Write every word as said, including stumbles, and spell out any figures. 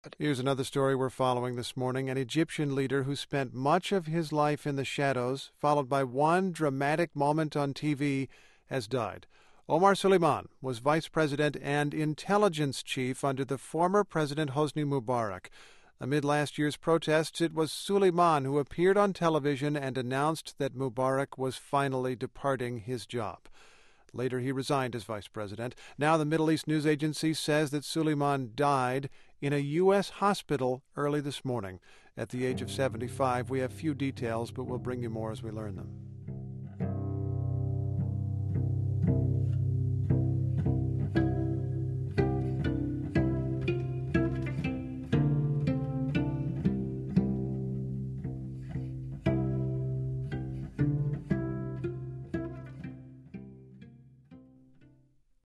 Here's another story we're following this morning. An Egyptian leader who spent much of his life in the shadows, followed by one dramatic moment on T V, has died. Omar Suleiman was vice president and intelligence chief under the former President Hosni Mubarak. Amid last year's protests, it was Suleiman who appeared on television and announced that Mubarak was finally departing his job. Later, he resigned as vice president. Now, the Middle East news agency says that Suleiman died in a U S hospital early this morning. At the age of seventy-five, we have few details, but we'll bring you more as we learn them.